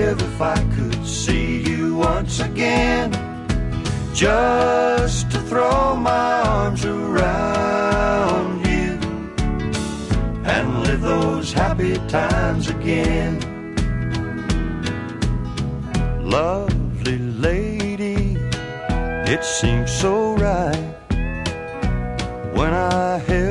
give if I could see you once again, just to throw my arms around you and live those happy times again. Lovely lady, it seems so right when I held